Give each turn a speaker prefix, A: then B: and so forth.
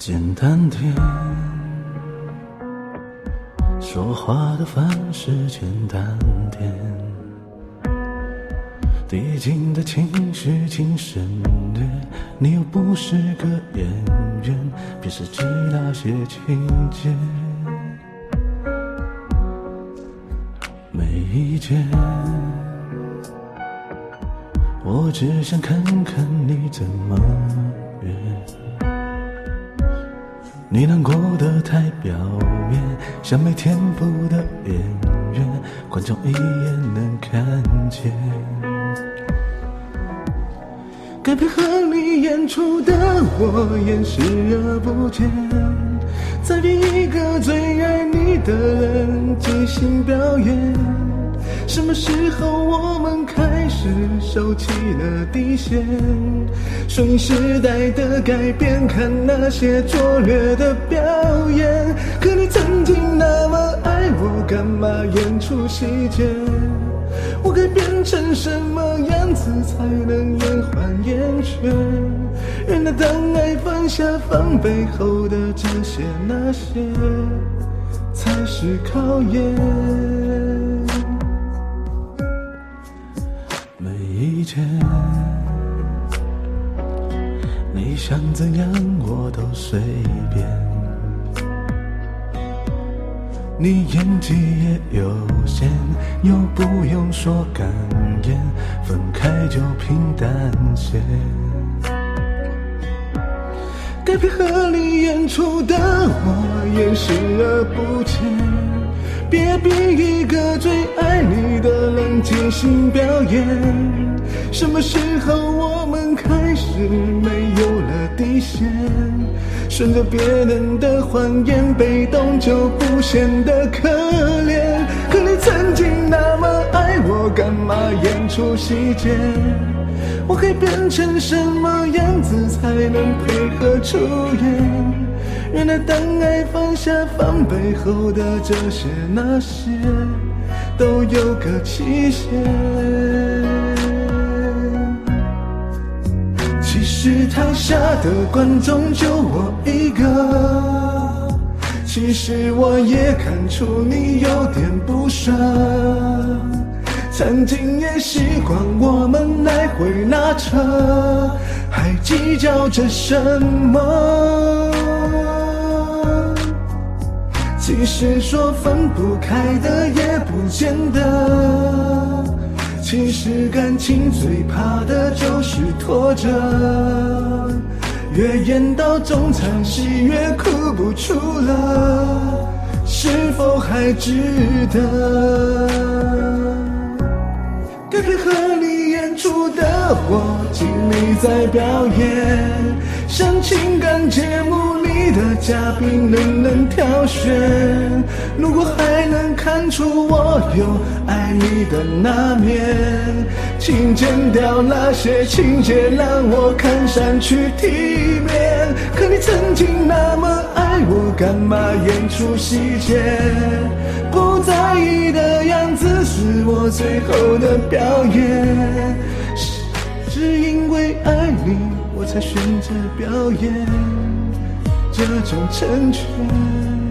A: 简单点，说话的方式简单点，递进的情绪请省略，你又不是个演员，别设计那些情节。没意见，我只想看看你怎么约。你难过得太表面，像没天赋的演员，观众一眼能看见。该配合你演出的我演视而不见，再编一个最爱你的人即兴表演。什么时候我们开始收起了底线？顺应时代的改变，看那些拙劣的表演。可你曾经那么爱我，干嘛演出细节？我该变成什么样子才能延缓厌倦？原来当爱放下防备后的这些那些，才是考验。没意见，你想怎样我都随便。你演技也有限，又不用说感言，分开就平淡些。该配合你演出的我演视而不见，别逼一个最爱你的人即兴表演。什么时候我们开始没有了底线？顺着别人的谎言，被动就不显得可怜。可你曾经那么爱我，干嘛演出细节？我该变成什么样子才能配合出演？原来当爱放下防备后的这些那些，都有个期限。其实台下的观众就我一个，其实我也看出你有点不舍。曾经也习惯我们来回拉扯，还计较着什么？其实说分不开的也不见得，其实感情最怕的就是拖着，越演到中场戏越哭不出了，是否还值得？该配合你演出的我尽力在表演，像情感节目里的嘉宾人人挑选。如果还能看出我有爱你的那面，请剪掉那些情节，让我看上去体面。可你曾经那么爱我，干嘛演出细节？不在意的样子是我最后的表演，是因为爱你我才选择表演这种成全。